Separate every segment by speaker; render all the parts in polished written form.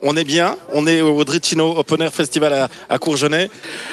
Speaker 1: on est bien. On est au Dricino Open Air Festival à Courgenay.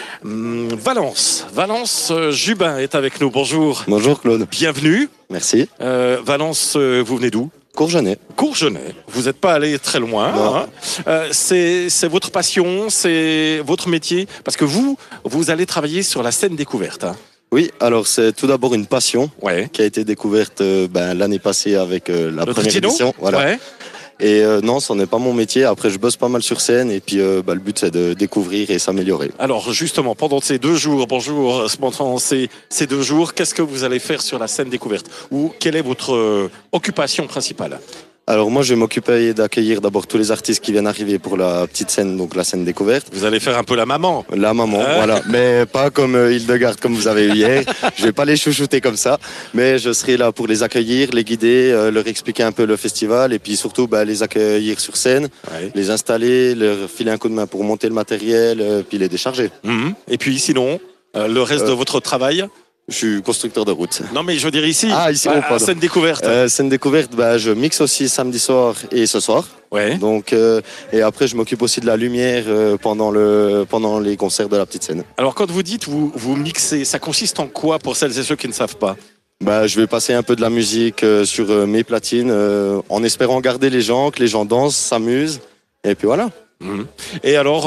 Speaker 1: Valence Jubin est avec nous. Bonjour.
Speaker 2: Bonjour Claude.
Speaker 1: Bienvenue.
Speaker 2: Merci.
Speaker 1: Valence, vous venez d'où?
Speaker 2: Courgenay.
Speaker 1: Courgenay. Vous n'êtes pas allé très loin. Hein. C'est votre passion, c'est votre métier. Parce que vous allez travailler sur la scène découverte. Hein.
Speaker 2: Oui, alors c'est tout d'abord une passion qui a été découverte l'année passée avec la première édition. Voilà. Ouais. Et non, ce n'est pas mon métier. Après, je bosse pas mal sur scène et puis le but c'est de découvrir et s'améliorer.
Speaker 1: Alors justement, pendant ces 2 jours, pendant ces 2 jours, qu'est-ce que vous allez faire sur la scène découverte? Ou quelle est votre occupation principale?
Speaker 2: Alors moi, je vais m'occuper d'accueillir d'abord tous les artistes qui viennent arriver pour la petite scène, donc la scène découverte.
Speaker 1: Vous allez faire un peu la maman.
Speaker 2: La maman, voilà. Mais pas comme Hildegarde, comme vous avez eu hier. Je vais pas les chouchouter comme ça. Mais je serai là pour les accueillir, les guider, leur expliquer un peu le festival et puis surtout les accueillir sur scène, les installer, leur filer un coup de main pour monter le matériel, puis les décharger.
Speaker 1: Et puis sinon, le reste de votre travail?
Speaker 2: Je suis constructeur de route.
Speaker 1: Non, mais je veux dire ici, scène découverte.
Speaker 2: Scène découverte, je mixe aussi samedi soir et ce soir.
Speaker 1: Ouais.
Speaker 2: Donc, et après, je m'occupe aussi de la lumière pendant les concerts de la petite scène.
Speaker 1: Alors, quand vous dites vous mixez, ça consiste en quoi pour celles et ceux qui ne savent pas?
Speaker 2: Je vais passer un peu de la musique sur mes platines en espérant garder les gens, que les gens dansent, s'amusent. Et puis voilà.
Speaker 1: Et alors,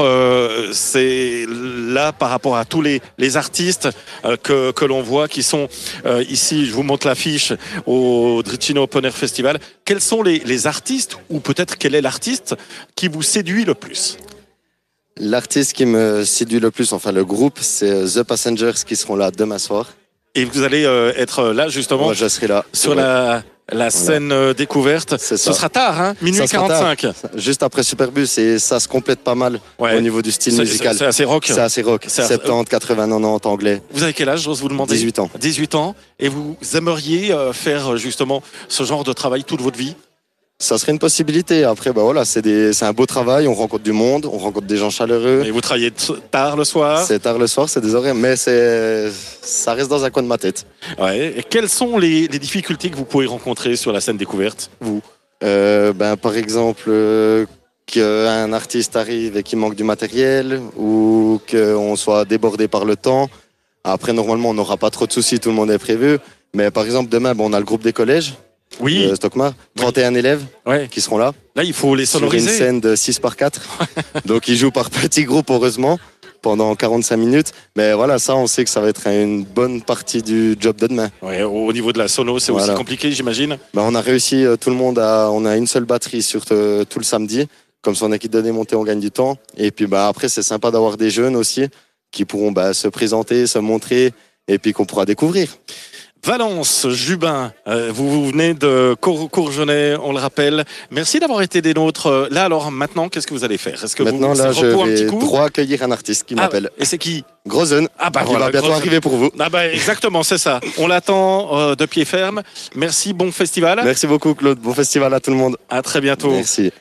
Speaker 1: c'est là par rapport à tous les artistes que l'on voit qui sont ici, je vous montre l'affiche au Dricino Open Air Festival. Quels sont les artistes, ou peut-être quel est l'artiste qui vous séduit le plus?
Speaker 2: L'artiste qui me séduit le plus, enfin le groupe, c'est The Passengers qui seront là demain soir. Et
Speaker 1: vous allez être là justement?
Speaker 2: Moi, je serai là.
Speaker 1: Sur la scène découverte. Ce sera tard, hein, minuit 45.
Speaker 2: Juste après Superbus, et ça se complète pas mal au niveau du style musical.
Speaker 1: C'est assez rock.
Speaker 2: C'est assez rock. 70, 80, 90 anglais.
Speaker 1: Vous avez quel âge, j'ose vous demander?
Speaker 2: 18 ans.
Speaker 1: 18 ans. Et vous aimeriez faire justement ce genre de travail toute votre vie?
Speaker 2: Ça serait une possibilité. Après, c'est un beau travail. On rencontre du monde, on rencontre des gens chaleureux.
Speaker 1: Et vous travaillez tard le soir?
Speaker 2: C'est tard le soir, c'est des horaires, mais ça reste dans un coin de ma tête.
Speaker 1: Ouais. Et quelles sont les difficultés que vous pouvez rencontrer sur la scène découverte, vous?
Speaker 2: Par exemple, qu'un artiste arrive et qu'il manque du matériel, ou qu'on soit débordé par le temps. Après, normalement, on n'aura pas trop de soucis, tout le monde est prévu. Mais par exemple, demain, on a le groupe des collèges.
Speaker 1: Oui.
Speaker 2: Stockmar, 31 élèves qui seront là.
Speaker 1: Là, il faut les sonoriser.
Speaker 2: Sur une scène de 6 par 4. Donc, ils jouent par petits groupes, heureusement, pendant 45 minutes. Mais voilà, ça, on sait que ça va être une bonne partie du job de demain.
Speaker 1: Ouais, au niveau de la sono, c'est aussi compliqué, j'imagine.
Speaker 2: On a réussi, tout le monde, on a une seule batterie sur tout le samedi. Comme ça, on a quitté de démonter, on gagne du temps. Et puis, après, c'est sympa d'avoir des jeunes aussi qui pourront se présenter, se montrer et puis qu'on pourra découvrir.
Speaker 1: Valence, Jubin, vous venez de Courgenay, on le rappelle. Merci d'avoir été des nôtres. Là, alors, maintenant, qu'est-ce que vous allez faire? Est-ce que
Speaker 2: maintenant, là, je vais droit accueillir un artiste qui m'appelle.
Speaker 1: Et c'est qui?
Speaker 2: Grozen. Il va bientôt arriver pour vous.
Speaker 1: Exactement, c'est ça. On l'attend de pied ferme. Merci, bon festival.
Speaker 2: Merci beaucoup, Claude. Bon festival à tout le monde.
Speaker 1: À très bientôt.
Speaker 2: Merci.